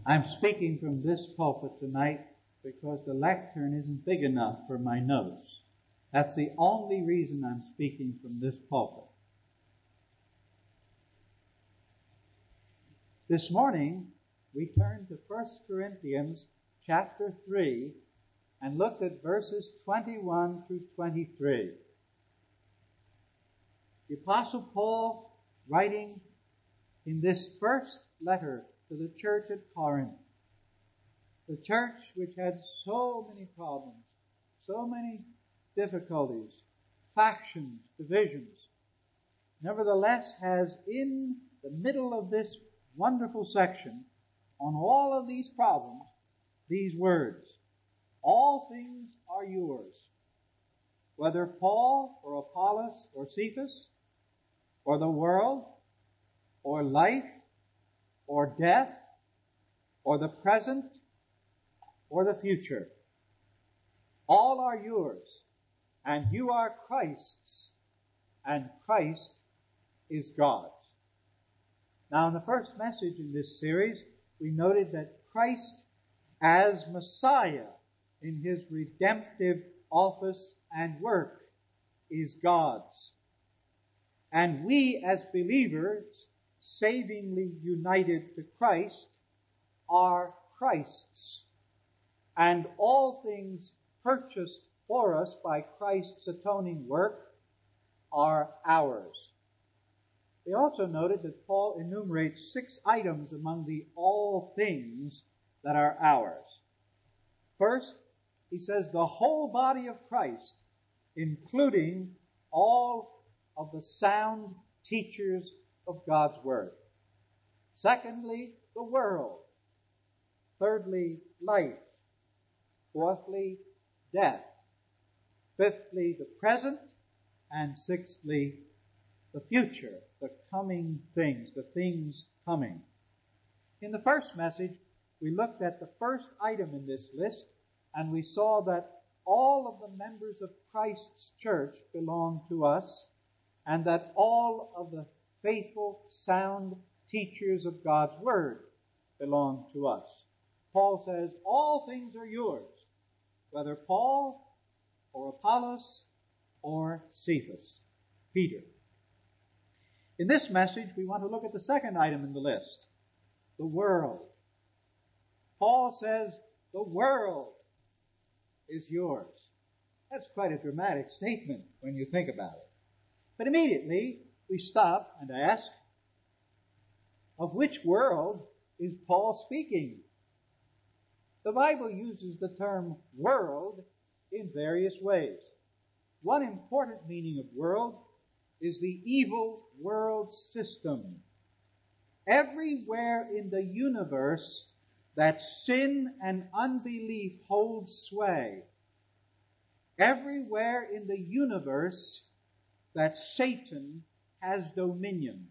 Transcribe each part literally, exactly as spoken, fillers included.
I'm speaking from this pulpit tonight because the lectern isn't big enough for my nose. That's the only reason I'm speaking from this pulpit. This morning, we turned to First Corinthians chapter three and looked at verses twenty-one through twenty-three. The Apostle Paul, writing in this first letter to the church at Corinth, the church which had so many problems, so many difficulties, factions, divisions, nevertheless has in the middle of this wonderful section, on all of these problems, these words: all things are yours. Whether Paul or Apollos or Cephas, or the world, or life, or death, or the present, or the future, all are yours, and you are Christ's, and Christ is God's. Now, in the first message in this series, we noted that Christ as Messiah in his redemptive office and work is God's. And we as believers, savingly united to Christ, are Christ's. And all things purchased for us by Christ's atoning work are ours. We also noted that Paul enumerates six items among the all things that are ours. First, he says the whole body of Christ, including all of the sound teachers of God's Word. Secondly, the world. Thirdly, life. Fourthly, death. Fifthly, the present. And sixthly, the future, the coming things, the things coming. In the first message, we looked at the first item in this list, and we saw that all of the members of Christ's church belong to us, and that all of the faithful, sound teachers of God's Word belong to us. Paul says, all things are yours, whether Paul or Apollos or Cephas, Peter. In this message, we want to look at the second item in the list, the world. Paul says, the world is yours. That's quite a dramatic statement when you think about it. But immediately, we stop and ask, of which world is Paul speaking? The Bible uses the term world in various ways. One important meaning of world is the evil world system. Everywhere in the universe that sin and unbelief hold sway, everywhere in the universe that Satan has dominion,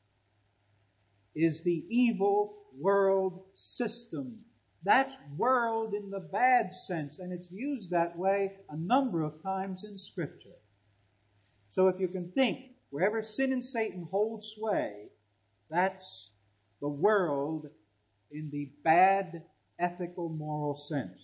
is the evil world system. That's world in the bad sense, and it's used that way a number of times in Scripture. So if you can think, wherever sin and Satan hold sway, that's the world in the bad ethical moral sense.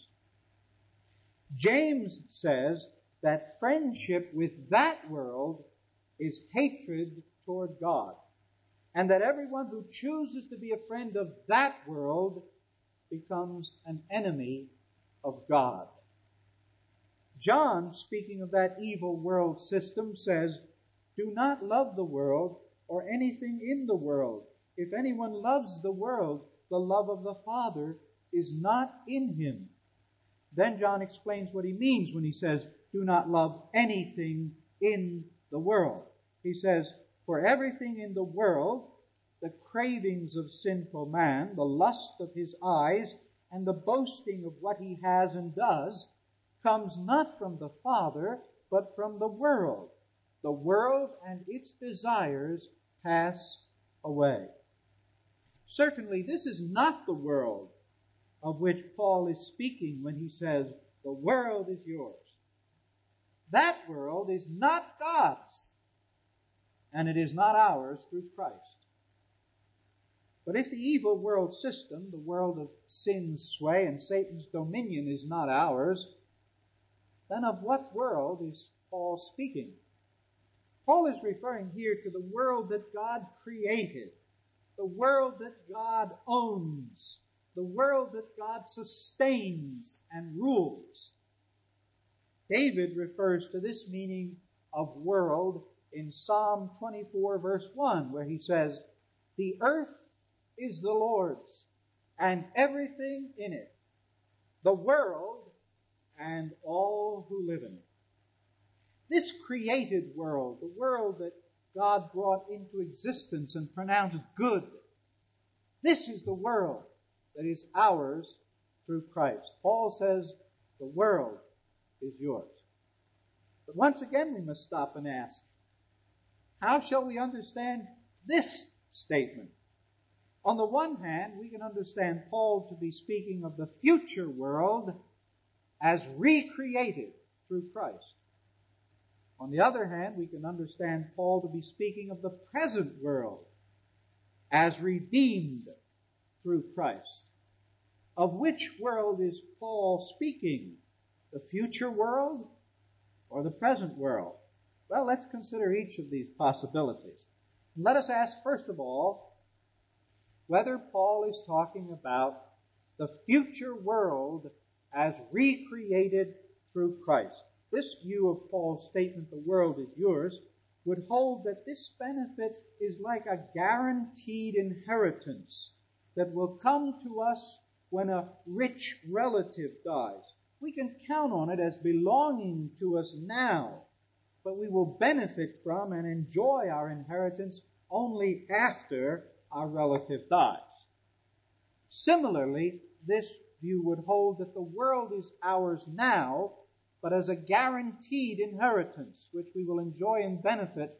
James says that friendship with that world is hatred toward God, and that everyone who chooses to be a friend of that world becomes an enemy of God. John, speaking of that evil world system, says, do not love the world or anything in the world. If anyone loves the world, the love of the Father is not in him. Then John explains what he means when he says, do not love anything in the world. He says, for everything in the world, the cravings of sinful man, the lust of his eyes, and the boasting of what he has and does, comes not from the Father, but from the world. The world and its desires pass away. Certainly, this is not the world of which Paul is speaking when he says, the world is yours. That world is not God's, and it is not ours through Christ. But if the evil world system, the world of sin's sway and Satan's dominion, is not ours, then of what world is Paul speaking? Paul is referring here to the world that God created, the world that God owns, the world that God sustains and rules. David refers to this meaning of world in Psalm twenty-four, verse one, where he says, "The earth is the Lord's, and everything in it, the world and all who live in it." This created world, the world that God brought into existence and pronounced good, this is the world that is ours through Christ. Paul says the world is yours. But once again we must stop and ask, how shall we understand this statement? On the one hand, we can understand Paul to be speaking of the future world as recreated through Christ. On the other hand, we can understand Paul to be speaking of the present world as redeemed through Christ. Of which world is Paul speaking? The future world or the present world? Well, let's consider each of these possibilities. Let us ask, first of all, whether Paul is talking about the future world as recreated through Christ. This view of Paul's statement, "the world is yours," would hold that this benefit is like a guaranteed inheritance that will come to us when a rich relative dies. We can count on it as belonging to us now, but we will benefit from and enjoy our inheritance only after our relative dies. Similarly, this view would hold that the world is ours now, but as a guaranteed inheritance, which we will enjoy and benefit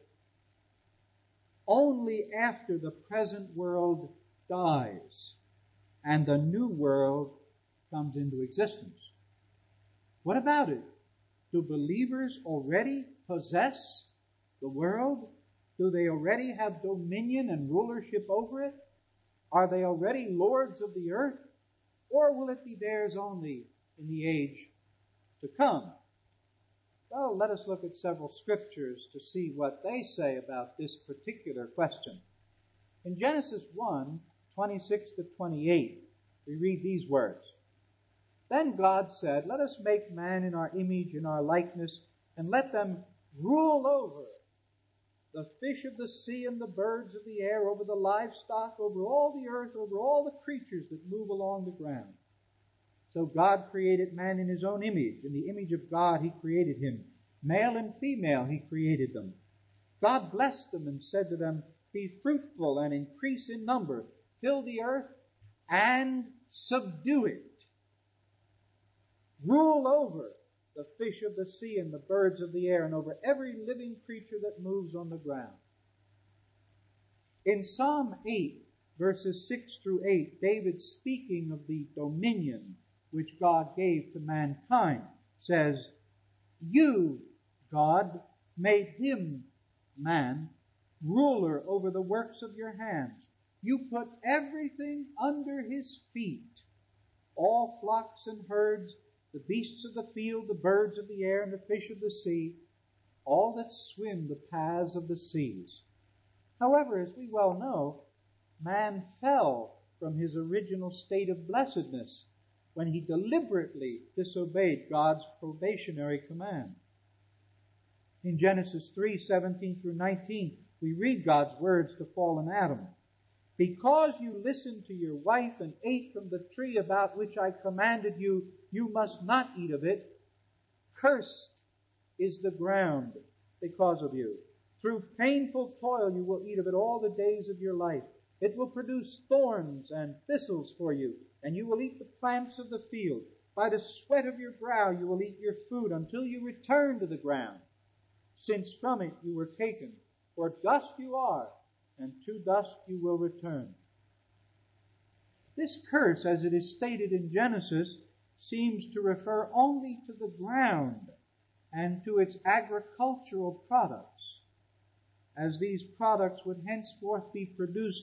only after the present world dies and the new world comes into existence. What about it? Do believers already possess the world? Do they already have dominion and rulership over it? Are they already lords of the earth? Or will it be theirs only in the age to come? Well, let us look at several scriptures to see what they say about this particular question. In Genesis one, twenty-six to twenty-eight, we read these words. "Then God said, 'Let us make man in our image, in our likeness, and let them rule over the fish of the sea and the birds of the air, over the livestock, over all the earth, over all the creatures that move along the ground.' So God created man in his own image. In the image of God he created him. Male and female he created them. God blessed them and said to them, 'Be fruitful and increase in number. Fill the earth and subdue it. Rule over the fish of the sea and the birds of the air, and over every living creature that moves on the ground.'" In Psalm eight, verses six through eight, David, speaking of the dominion which God gave to mankind, says, "You, God, made him, man, ruler over the works of your hands. You put everything under his feet, all flocks and herds, the beasts of the field, the birds of the air, and the fish of the sea, all that swim the paths of the seas." However, as we well know, man fell from his original state of blessedness when he deliberately disobeyed God's probationary command. In Genesis three, seventeen through nineteen, we read God's words to fallen Adam. "Because you listened to your wife and ate from the tree about which I commanded you, you must not eat of it. Cursed is the ground because of you. Through painful toil you will eat of it all the days of your life. It will produce thorns and thistles for you, and you will eat the plants of the field. By the sweat of your brow you will eat your food until you return to the ground, since from it you were taken. For dust you are, and to dust you will return." This curse, as it is stated in Genesis, seems to refer only to the ground and to its agricultural products, as these products would henceforth be produced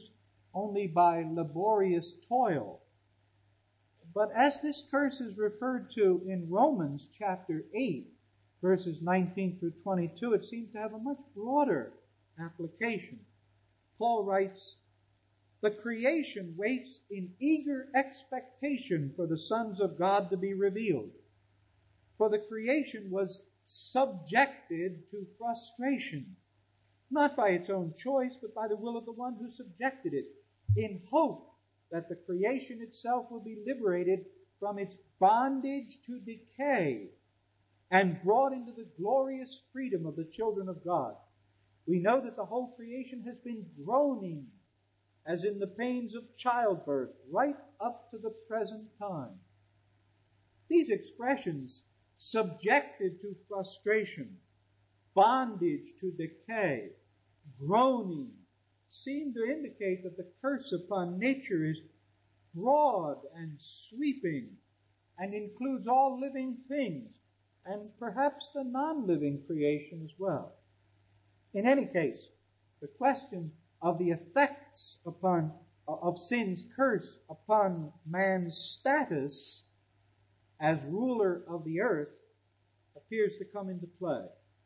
only by laborious toil. But as this curse is referred to in Romans chapter eight, verses nineteen through twenty-two, it seems to have a much broader application. Paul writes, "The creation waits in eager expectation for the sons of God to be revealed. For the creation was subjected to frustration, not by its own choice, but by the will of the one who subjected it, in hope that the creation itself will be liberated from its bondage to decay and brought into the glorious freedom of the children of God. We know that the whole creation has been groaning as in the pains of childbirth right up to the present time." These expressions, subjected to frustration, bondage to decay, groaning, seem to indicate that the curse upon nature is broad and sweeping and includes all living things and perhaps the non-living creation as well. In any case, the question of the effects upon of sin's curse upon man's status as ruler of the earth appears to come into play.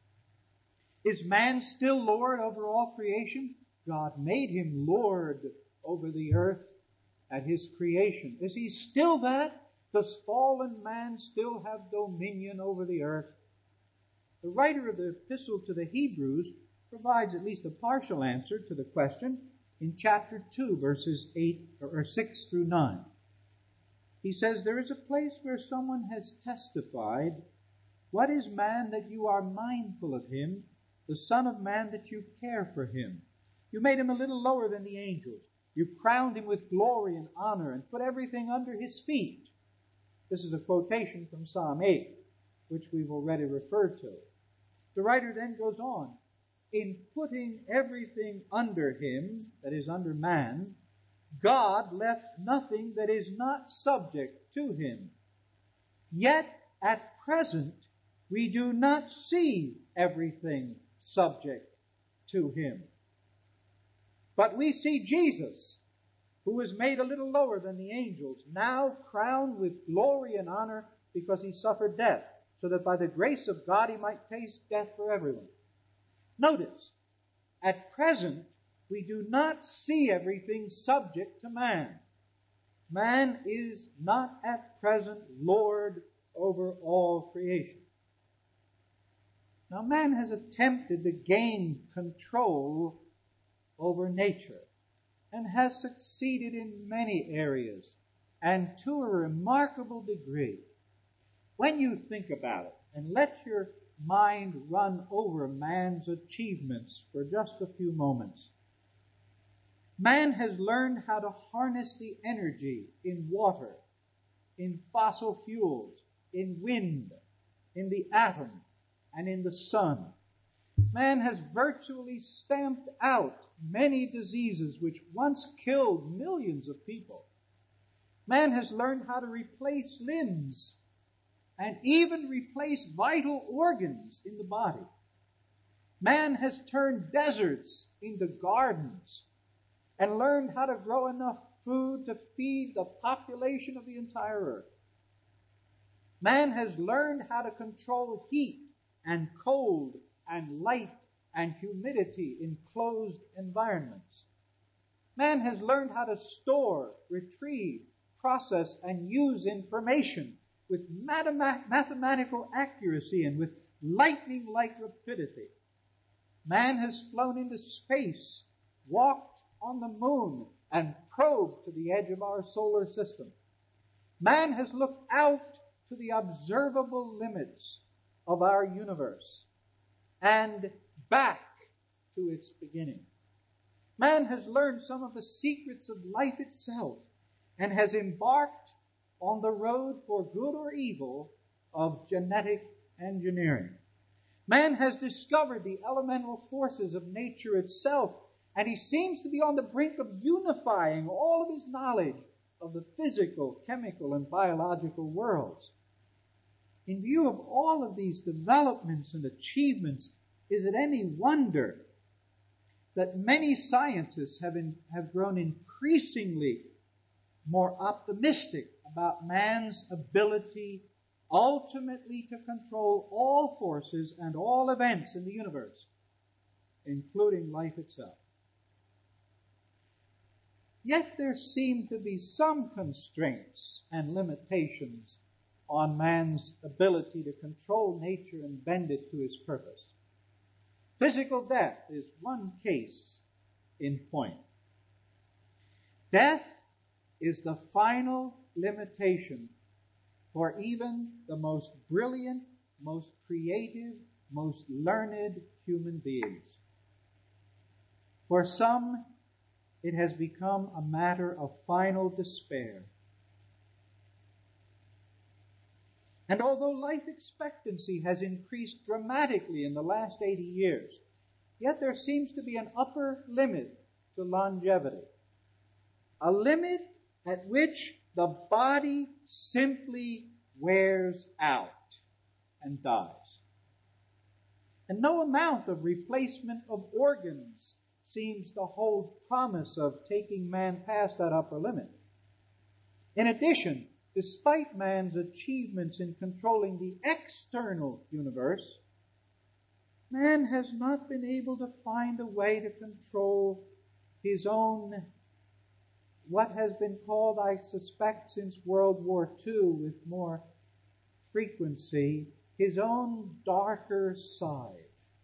Is man still Lord over all creation? God made him Lord over the earth at his creation. Is he still that? Does fallen man still have dominion over the earth? The writer of the epistle to the Hebrews provides at least a partial answer to the question in chapter two, verses eight or six through nine. He says, "There is a place where someone has testified, 'What is man that you are mindful of him, the Son of Man that you care for him? You made him a little lower than the angels. You crowned him with glory and honor and put everything under his feet.'" This is a quotation from Psalm eight, which we've already referred to. The writer then goes on, "In putting everything under him, that is under man, God left nothing that is not subject to him. Yet at present we do not see everything subject to him. But we see Jesus, who was made a little lower than the angels, now crowned with glory and honor because he suffered death, so that by the grace of God he might taste death for everyone." Notice, at present we do not see everything subject to man. Man is not at present Lord over all creation. Now, man has attempted to gain control over nature and has succeeded in many areas and to a remarkable degree. When you think about it and let your mind run over man's achievements for just a few moments, man has learned how to harness the energy in water, in fossil fuels, in wind, in the atom, and in the sun. Man has virtually stamped out many diseases which once killed millions of people. Man has learned how to replace limbs and even replace vital organs in the body. Man has turned deserts into gardens and learned how to grow enough food to feed the population of the entire earth. Man has learned how to control heat and cold and light and humidity in closed environments. Man has learned how to store, retrieve, process, and use information with mathemat- mathematical accuracy and with lightning-like rapidity. Man has flown into space, walked on the moon, and probed to the edge of our solar system. Man has looked out to the observable limits of our universe and back to its beginning. Man has learned some of the secrets of life itself and has embarked on the road for good or evil of genetic engineering. Man has discovered the elemental forces of nature itself, and he seems to be on the brink of unifying all of his knowledge of the physical, chemical, and biological worlds. In view of all of these developments and achievements, is it any wonder that many scientists have, in, have grown increasingly more optimistic about man's ability ultimately to control all forces and all events in the universe, including life itself. Yet there seem to be some constraints and limitations on man's ability to control nature and bend it to his purpose. Physical death is one case in point. Death is the final limitation for even the most brilliant, most creative, most learned human beings. For some, it has become a matter of final despair. And although life expectancy has increased dramatically in the last eighty years, yet there seems to be an upper limit to longevity. A limit at which the body simply wears out and dies. And no amount of replacement of organs seems to hold promise of taking man past that upper limit. In addition, despite man's achievements in controlling the external universe, man has not been able to find a way to control his own, what has been called, I suspect, since World War Two with more frequency, his own darker side.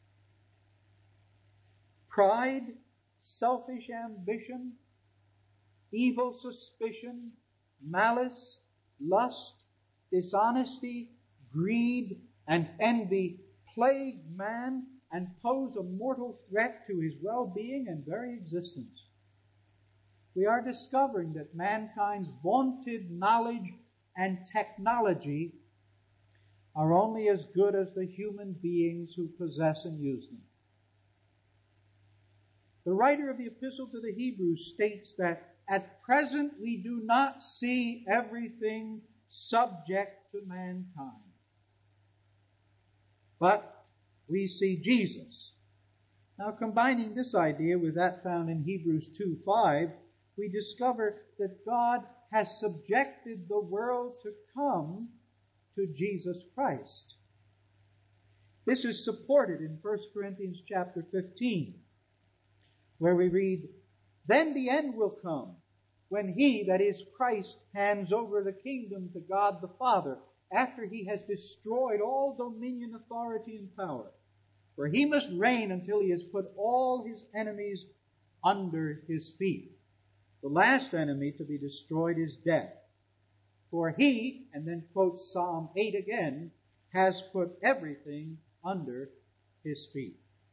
Pride, selfish ambition, evil suspicion, malice, lust, dishonesty, greed, and envy plague man and pose a mortal threat to his well-being and very existence. We are discovering that mankind's vaunted knowledge and technology are only as good as the human beings who possess and use them. The writer of the Epistle to the Hebrews states that at present we do not see everything subject to mankind, but we see Jesus. Now, combining this idea with that found in Hebrews two five, we discover that God has subjected the world to come to Jesus Christ. This is supported in First Corinthians chapter fifteen, where we read, "Then the end will come, when he, that is Christ, hands over the kingdom to God the Father, after he has destroyed all dominion, authority, and power. For he must reign until he has put all his enemies under his feet. The last enemy to be destroyed is death. For he," and then quotes Psalm eight again, "has put everything under his feet."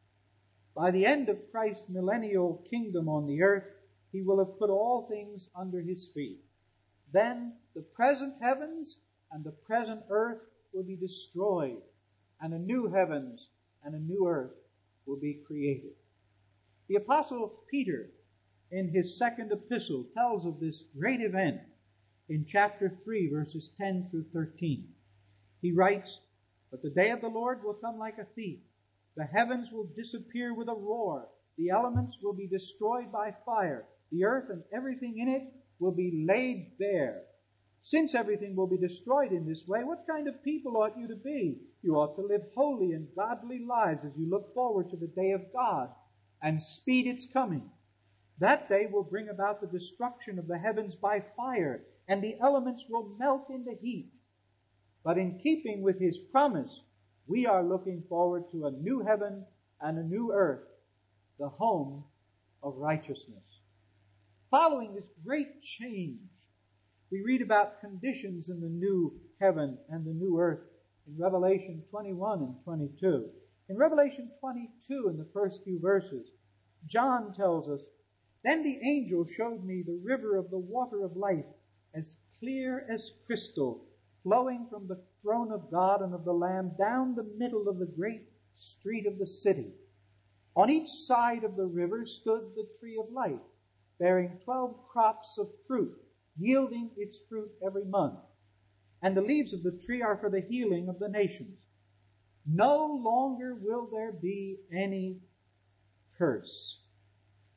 By the end of Christ's millennial kingdom on the earth, he will have put all things under his feet. Then the present heavens and the present earth will be destroyed, and a new heavens and a new earth will be created. The Apostle Peter, in his second epistle, tells of this great event in chapter three, verses ten through thirteen. He writes, "But the day of the Lord will come like a thief. The heavens will disappear with a roar. The elements will be destroyed by fire. The earth and everything in it will be laid bare. Since everything will be destroyed in this way, what kind of people ought you to be? You ought to live holy and godly lives as you look forward to the day of God and speed its coming. That day will bring about the destruction of the heavens by fire, and the elements will melt into heat. But in keeping with his promise, we are looking forward to a new heaven and a new earth, the home of righteousness." Following this great change, we read about conditions in the new heaven and the new earth in Revelation twenty-one and twenty-two. In Revelation twenty-two, in the first few verses, John tells us, "Then the angel showed me the river of the water of life, as clear as crystal, flowing from the throne of God and of the Lamb down the middle of the great street of the city. On each side of the river stood the tree of life, bearing twelve crops of fruit, yielding its fruit every month. And the leaves of the tree are for the healing of the nations. No longer will there be any curse.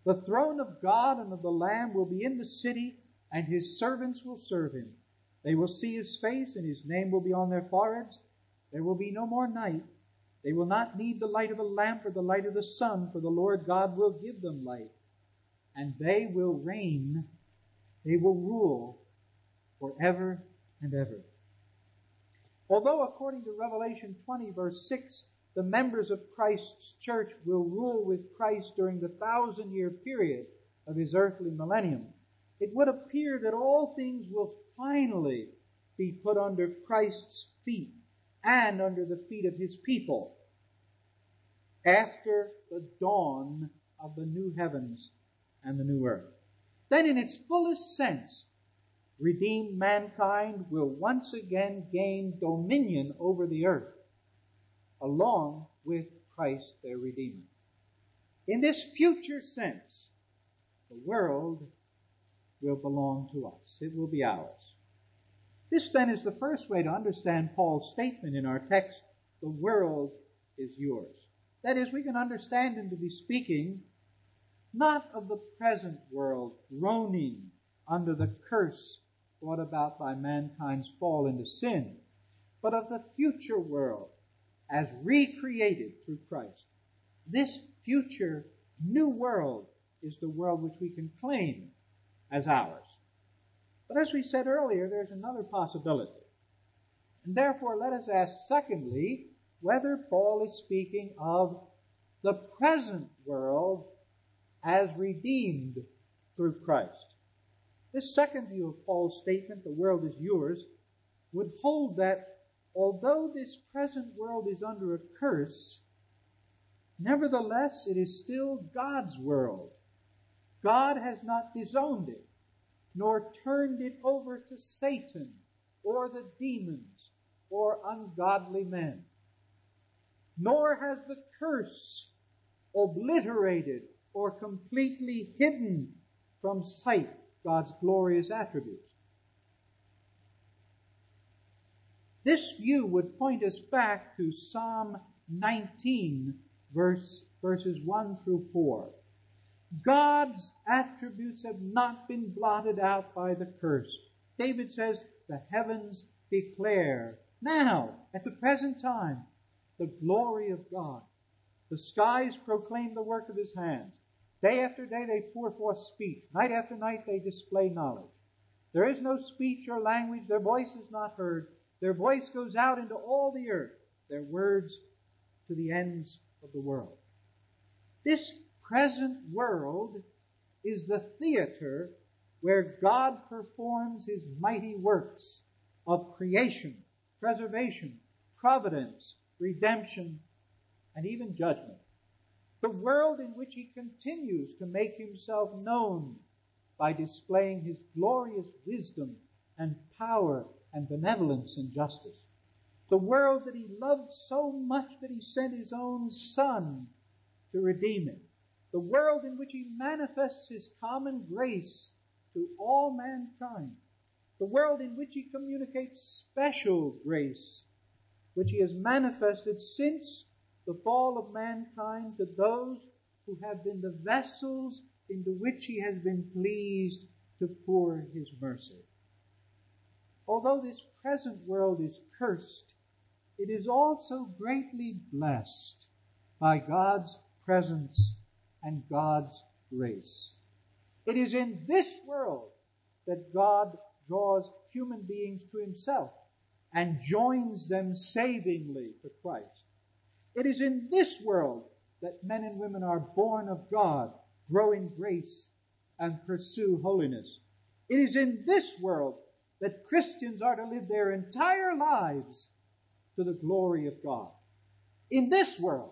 The throne of God and of the Lamb will be in the city, and his servants will serve him. They will see his face, and his name will be on their foreheads. There will be no more night. They will not need the light of a lamp or the light of the sun, for the Lord God will give them light. And they will reign, they will rule forever and ever. Although according to Revelation twenty, verse six, the members of Christ's church will rule with Christ during the thousand-year period of his earthly millennium, it would appear that all things will finally be put under Christ's feet and under the feet of his people after the dawn of the new heavens and the new earth. Then in its fullest sense, redeemed mankind will once again gain dominion over the earth, along with Christ their Redeemer. In this future sense, the world will belong to us. It will be ours. This then is the first way to understand Paul's statement in our text, the world is yours. That is, we can understand him to be speaking not of the present world groaning under the curse brought about by mankind's fall into sin, but of the future world as recreated through Christ. This future new world is the world which we can claim as ours. But as we said earlier, there's another possibility. And therefore, let us ask, secondly, whether Paul is speaking of the present world as redeemed through Christ. This second view of Paul's statement, the world is yours, would hold that although this present world is under a curse, nevertheless it is still God's world. God has not disowned it, nor turned it over to Satan or the demons or ungodly men. Nor has the curse obliterated or completely hidden from sight God's glorious attributes. This view would point us back to Psalm nineteen, verse, verses one through four. God's attributes have not been blotted out by the curse. David says, the heavens declare now, at the present time, the glory of God. The skies proclaim the work of his hands. Day after day they pour forth speech. Night after night they display knowledge. There is no speech or language. Their voice is not heard. Their voice goes out into all the earth. Their words to the ends of the world. This present world is the theater where God performs his mighty works of creation, preservation, providence, redemption, and even judgment. The world in which he continues to make himself known by displaying his glorious wisdom and power and benevolence and justice. The world that he loved so much that he sent his own Son to redeem it. The world in which he manifests his common grace to all mankind. The world in which he communicates special grace, which he has manifested since the fall of mankind to those who have been the vessels into which he has been pleased to pour his mercy. Although this present world is cursed, it is also greatly blessed by God's presence and God's grace. It is in this world that God draws human beings to himself and joins them savingly to Christ. It is in this world that men and women are born of God, grow in grace, and pursue holiness. It is in this world that Christians are to live their entire lives to the glory of God. In this world.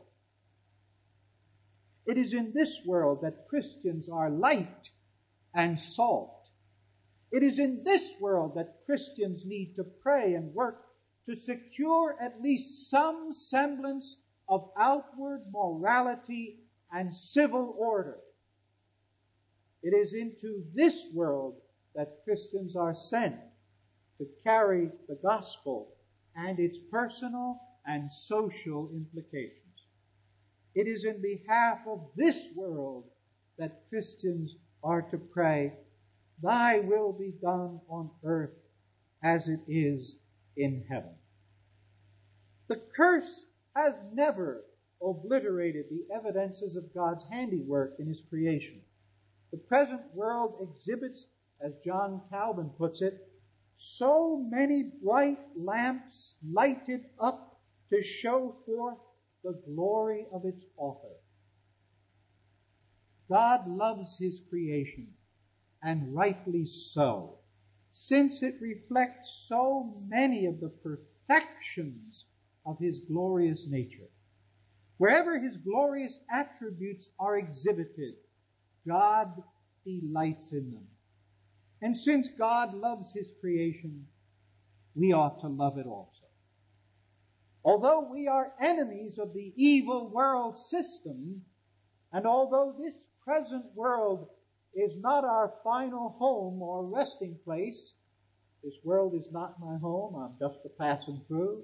It is in this world that Christians are light and salt. It is in this world that Christians need to pray and work to secure at least some semblance of outward morality and civil order. It is into this world that Christians are sent to carry the gospel and its personal and social implications. It is in behalf of this world that Christians are to pray, "Thy will be done on earth as it is in heaven." The curse has never obliterated the evidences of God's handiwork in His creation. The present world exhibits, as John Calvin puts it, so many bright lamps lighted up to show forth the glory of its author. God loves His creation, and rightly so, since it reflects so many of the perfections of His glorious nature. Wherever His glorious attributes are exhibited, God delights in them. And since God loves His creation, we ought to love it also. Although we are enemies of the evil world system, and although this present world is not our final home or resting place, this world is not my home, I'm just a passing through.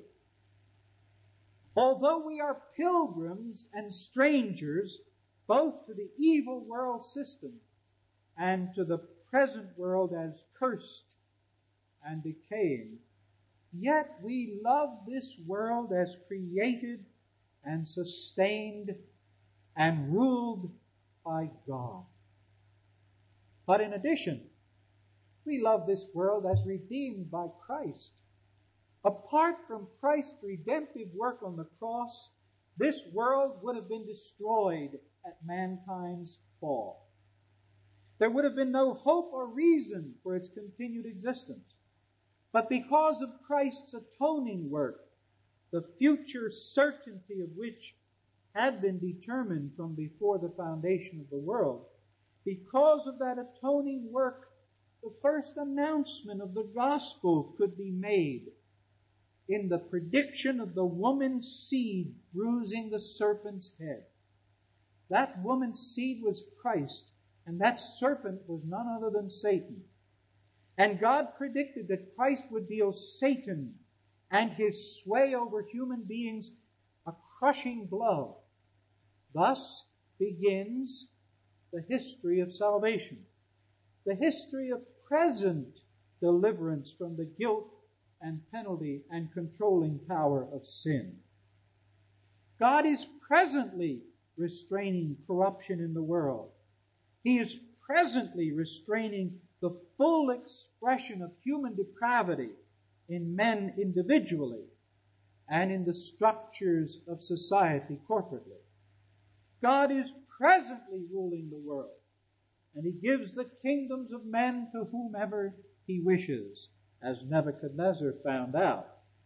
Although we are pilgrims and strangers, both to the evil world system and to the present world as cursed and decaying, yet we love this world as created and sustained and ruled by God. But in addition, we love this world as redeemed by Christ. Apart from Christ's redemptive work on the cross, this world would have been destroyed at mankind's fall. There would have been no hope or reason for its continued existence. But because of Christ's atoning work, the future certainty of which had been determined from before the foundation of the world, because of that atoning work, the first announcement of the gospel could be made in the prediction of the woman's seed bruising the serpent's head. That woman's seed was Christ, and that serpent was none other than Satan. And God predicted that Christ would deal Satan and his sway over human beings a crushing blow. Thus begins the history of salvation, the history of present deliverance from the guilt and penalty and controlling power of sin. God is presently restraining corruption in the world. He is presently restraining the full expression of human depravity in men individually and in the structures of society corporately. God is presently ruling the world, and He gives the kingdoms of men to whomever He wishes, as Nebuchadnezzar found out.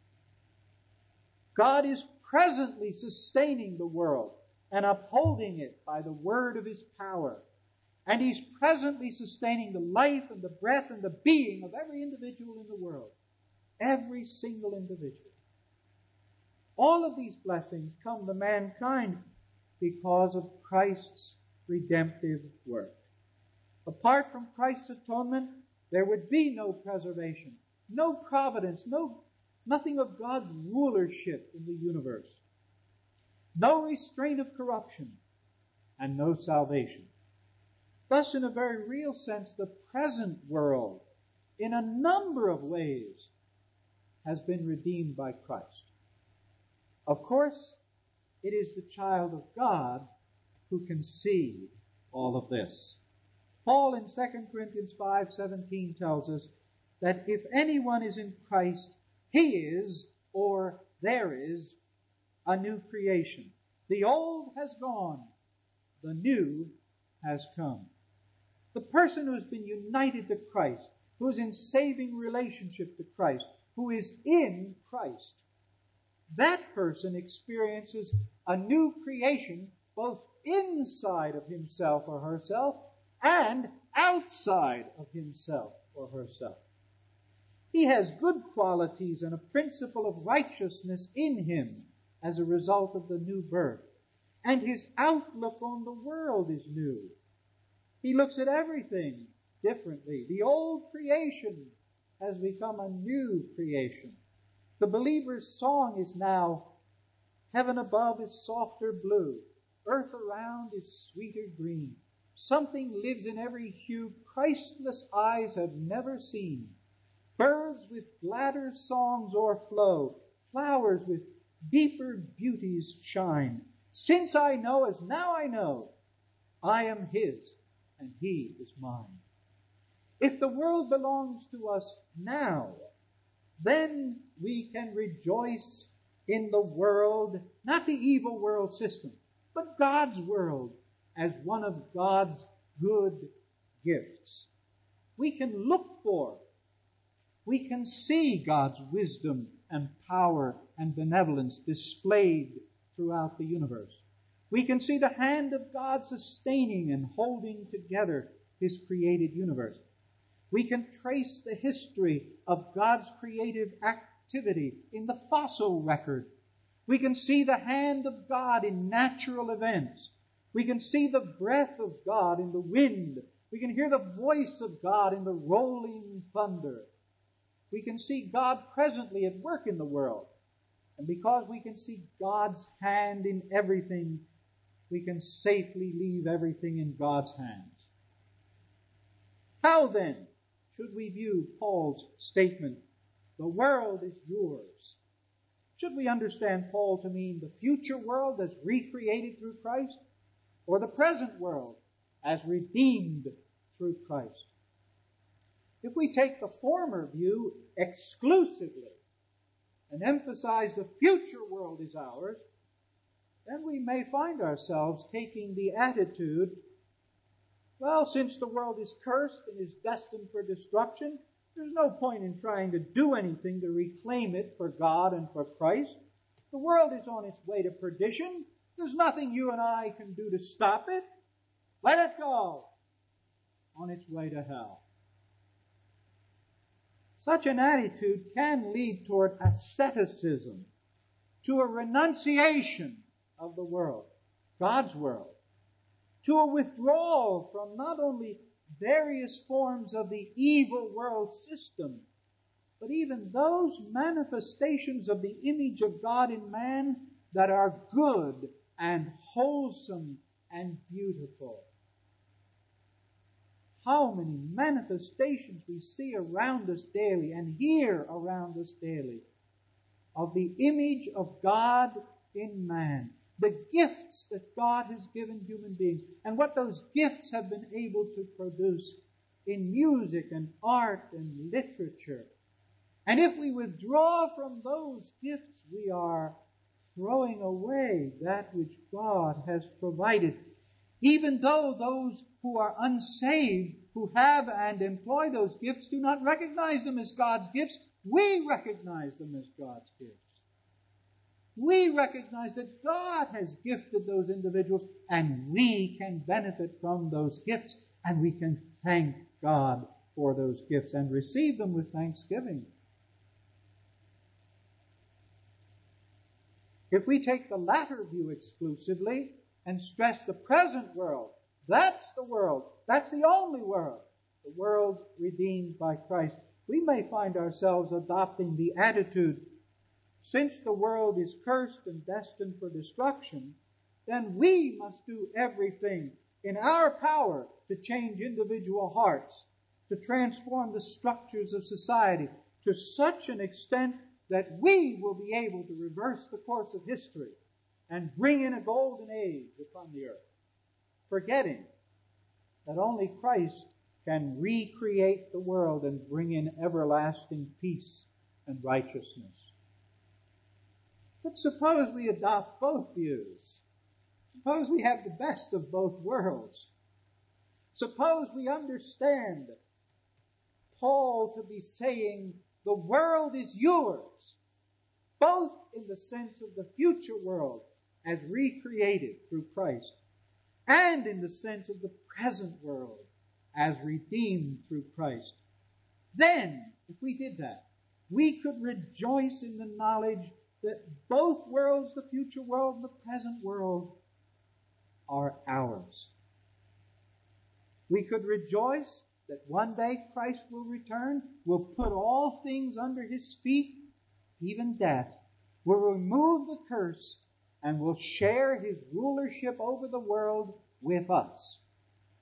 God is presently sustaining the world and upholding it by the word of His power. And He's presently sustaining the life and the breath and the being of every individual in the world. Every single individual. All of these blessings come to mankind because of Christ's redemptive work. Apart from Christ's atonement, there would be no preservation, no providence, no nothing of God's rulership in the universe, no restraint of corruption, and no salvation. Thus, in a very real sense, the present world, in a number of ways, has been redeemed by Christ. Of course, it is the child of God who can see all of this. Paul in Second Corinthians five seventeen tells us that if anyone is in Christ, he is, or there is, a new creation. The old has gone, the new has come. The person who has been united to Christ, who is in saving relationship to Christ, who is in Christ, that person experiences a new creation both inside of himself or herself and outside of himself or herself. He has good qualities and a principle of righteousness in him as a result of the new birth. And his outlook on the world is new. He looks at everything differently. The old creation has become a new creation. The believer's song is now, heaven above is softer blue, earth around is sweeter green. Something lives in every hue Christless eyes have never seen. Birds with gladder songs o'erflow, flowers with deeper beauties shine. Since I know as now I know, I am His and He is mine. If the world belongs to us now, then we can rejoice in the world, not the evil world system, but God's world as one of God's good gifts. We can look for, we can see God's wisdom and power and benevolence displayed throughout the universe. We can see the hand of God sustaining and holding together His created universe. We can trace the history of God's creative activity in the fossil record. We can see the hand of God in natural events. We can see the breath of God in the wind. We can hear the voice of God in the rolling thunder. We can see God presently at work in the world. And because we can see God's hand in everything, we can safely leave everything in God's hands. How then should we view Paul's statement, "The world is yours"? Should we understand Paul to mean the future world as recreated through Christ, or the present world as redeemed through Christ? If we take the former view exclusively and emphasize the future world is ours, then we may find ourselves taking the attitude, well, since the world is cursed and is destined for destruction, there's no point in trying to do anything to reclaim it for God and for Christ. The world is on its way to perdition. There's nothing you and I can do to stop it. Let it go on its way to hell. Such an attitude can lead toward asceticism, to a renunciation of the world, God's world, to a withdrawal from not only various forms of the evil world system, but even those manifestations of the image of God in man that are good and wholesome and beautiful. How many manifestations we see around us daily and hear around us daily of the image of God in man, the gifts that God has given human beings, and what those gifts have been able to produce in music and art and literature. And if we withdraw from those gifts, we are throwing away that which God has provided. Even though those who are unsaved, who have and employ those gifts, do not recognize them as God's gifts, we recognize them as God's gifts. We recognize that God has gifted those individuals, and we can benefit from those gifts, and we can thank God for those gifts and receive them with thanksgiving. If we take the latter view exclusively and stress the present world, that's the world, that's the only world, the world redeemed by Christ, we may find ourselves adopting the attitude, since the world is cursed and destined for destruction, then we must do everything in our power to change individual hearts, to transform the structures of society to such an extent that we will be able to reverse the course of history and bring in a golden age upon the earth, forgetting that only Christ can recreate the world and bring in everlasting peace and righteousness. But suppose we adopt both views. Suppose we have the best of both worlds. Suppose we understand Paul to be saying, the world is yours, both in the sense of the future world as recreated through Christ, and in the sense of the present world as redeemed through Christ. Then, if we did that, we could rejoice in the knowledge that both worlds, the future world and the present world, are ours. We could rejoice that one day Christ will return, will put all things under His feet, even death, will remove the curse, and will share His rulership over the world with us.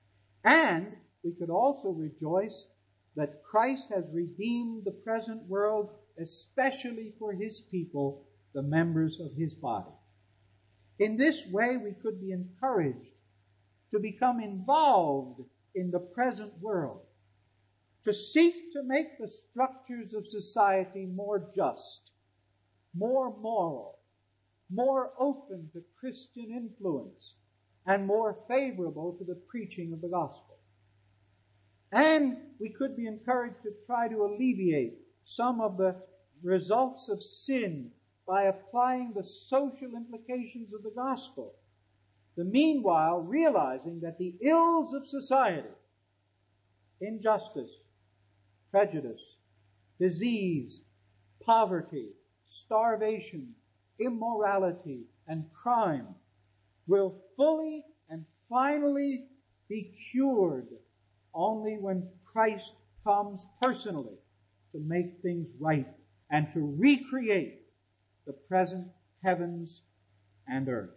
And we could also rejoice that Christ has redeemed the present world, especially for His people, the members of His body. In this way, we could be encouraged to become involved in the present world, to seek to make the structures of society more just, more moral, more open to Christian influence, and more favorable to the preaching of the gospel. And we could be encouraged to try to alleviate some of the results of sin by applying the social implications of the gospel. The meanwhile, realizing that the ills of society, injustice, prejudice, disease, poverty, starvation, immorality, and crime will fully and finally be cured only when Christ comes personally to make things right and to recreate the present heavens and earth.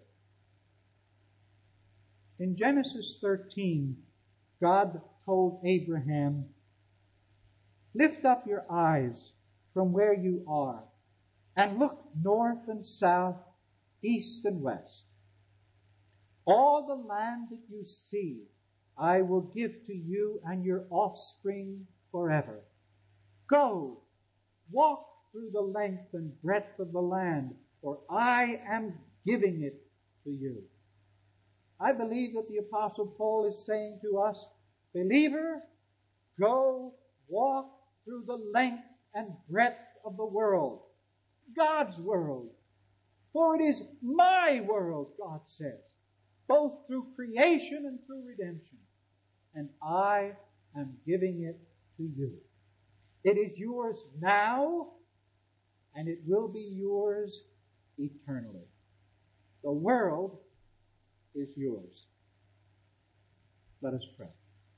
In Genesis thirteen, God told Abraham, "Lift up your eyes from where you are and look north and south, east and west. All the land that you see, I will give to you and your offspring forever. Go, walk through the length and breadth of the land, for I am giving it to you." I believe that the Apostle Paul is saying to us, believer, go walk through the length and breadth of the world, God's world. For it is my world, God says, both through creation and through redemption. And I am giving it to you. It is yours now, and it will be yours eternally. The world is yours. Let us pray.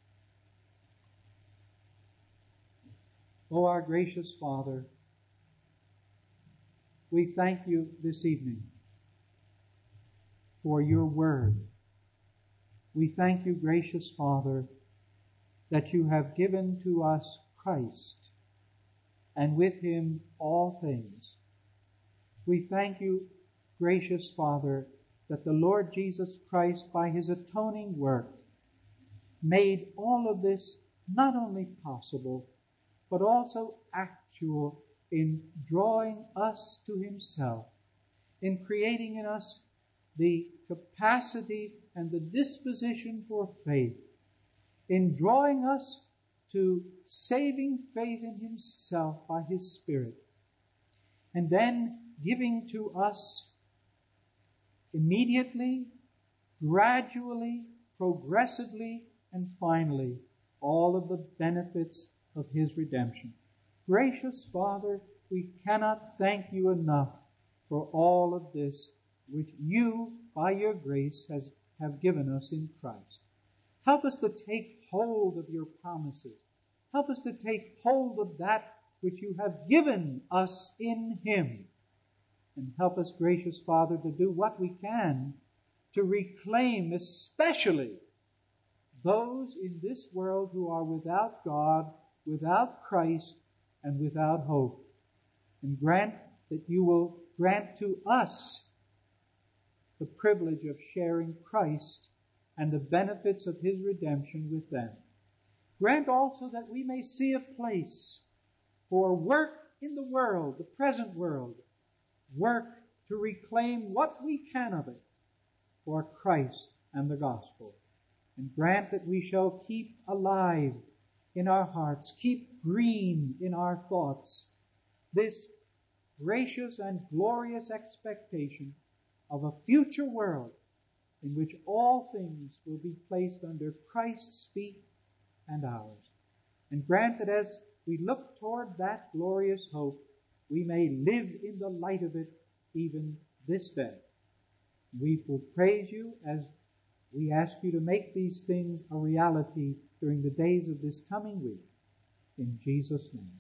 O our gracious Father, we thank you this evening for your word. We thank you, gracious Father, that you have given to us Christ, and with him all things. We thank you, gracious Father, that the Lord Jesus Christ, by his atoning work, made all of this not only possible, but also actual in drawing us to himself, in creating in us the capacity and the disposition for faith, in drawing us to saving faith in himself by his Spirit, and then giving to us immediately, gradually, progressively, and finally, all of the benefits of his redemption. Gracious Father, we cannot thank you enough for all of this which you, by your grace, has, have given us in Christ. Help us to take hold of your promises. Help us to take hold of that which you have given us in him. And help us, gracious Father, to do what we can to reclaim especially those in this world who are without God, without Christ, and without hope. And grant that you will grant to us the privilege of sharing Christ and the benefits of his redemption with them. Grant also that we may see a place for work in the world, the present world, work to reclaim what we can of it for Christ and the gospel. And grant that we shall keep alive in our hearts, keep green in our thoughts, this gracious and glorious expectation of a future world in which all things will be placed under Christ's feet and ours. And grant that as we look toward that glorious hope, we may live in the light of it even this day. We will praise you as we ask you to make these things a reality during the days of this coming week. In Jesus' name.